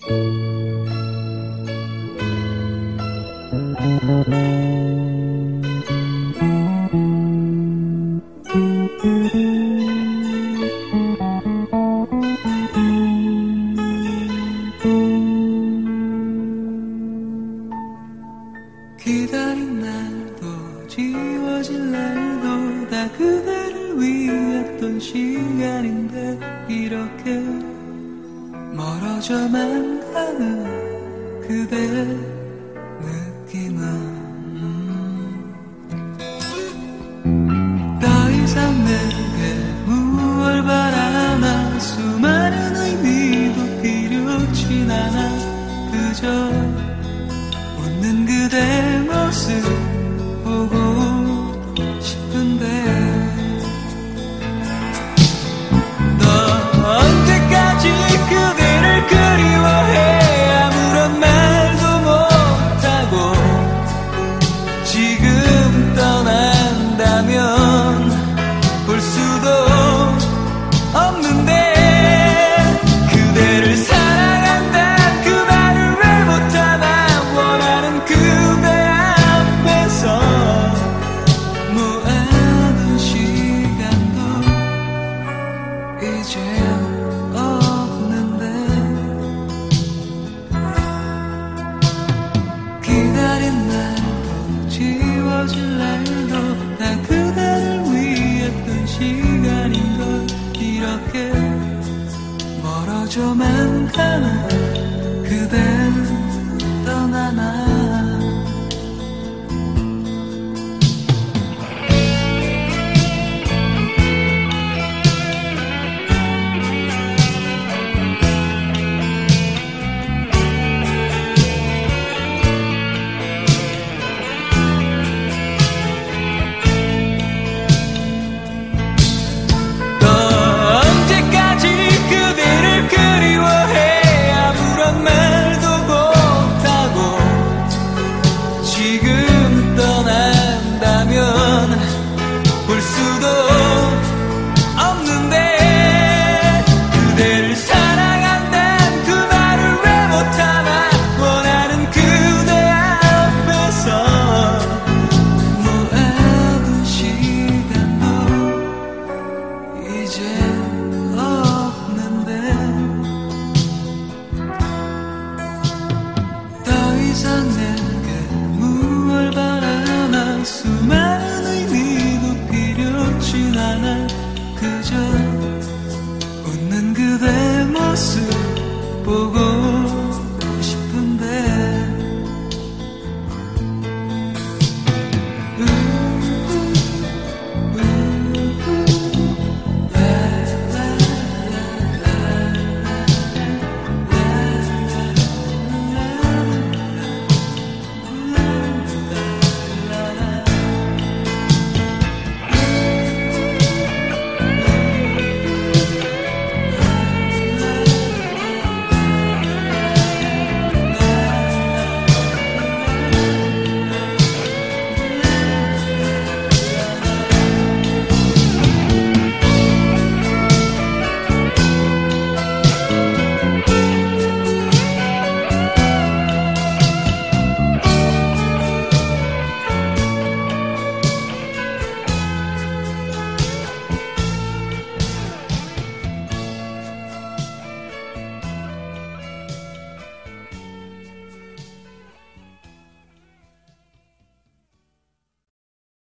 기다린 날도 지워질 날도 다 그대를 위했던 시간인데 이렇게 멀어져만 가는 그대의 느낌은 더 이상 내게 무얼 바라나 수많은 의미도 필요치 않아 그저 웃는 그대 모습 보고 싶은데 너 언제까지 그대를 그리워해 아무런 말도 못하고 지금 떠난다면 볼 수도 없는데 그대를 사랑한다 그 말을 왜 못하나 원하는 그대 앞에서 모아둔 시간도 이제 없는데 기다린 날도 지워질 날도 다 그대를 위했던 시간인걸 이렇게 멀어져만 가는 그댄 떠나나 그리워해 아무런 말도 못하고 지금 떠난다면 볼 수도 없는데 그대를 사랑한다는 그 말을 왜 못하나 원하는 그대 앞에서 모아둔 시간도 이제 내게 무얼 바라나 수많은 의미도 필요치 않아 그저 웃는 그대 모습 보고